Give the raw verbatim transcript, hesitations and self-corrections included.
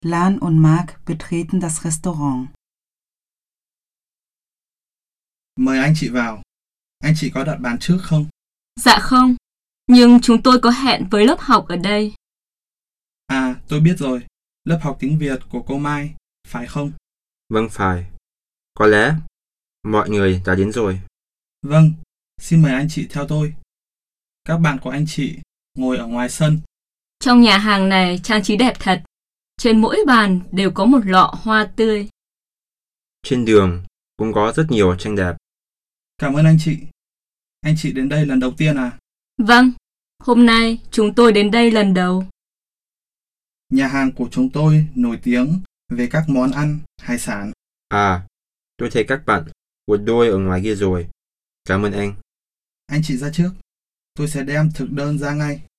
Lan und Mark betreten das Restaurant. Mời anh chị vào. Anh chị có đặt bàn trước không? Dạ không, nhưng chúng tôi có hẹn với lớp học ở đây. À, tôi biết rồi. Lớp học tiếng Việt của cô Mai, phải không? Vâng, phải. Có lẽ mọi người đã đến rồi. Vâng, xin mời anh chị theo tôi. Các bạn của anh chị ngồi ở ngoài sân. Trong nhà hàng này trang trí đẹp thật. Trên mỗi bàn đều có một lọ hoa tươi. Trên đường cũng có rất nhiều tranh đẹp. Cảm ơn anh chị. Anh chị đến đây lần đầu tiên à? Vâng, hôm nay chúng tôi đến đây lần đầu. Nhà hàng của chúng tôi nổi tiếng về các món ăn, hải sản. À, tôi thấy các bạn một đôi ở ngoài kia rồi. Cảm ơn anh. Anh chị ra trước. Tôi sẽ đem thực đơn ra ngay.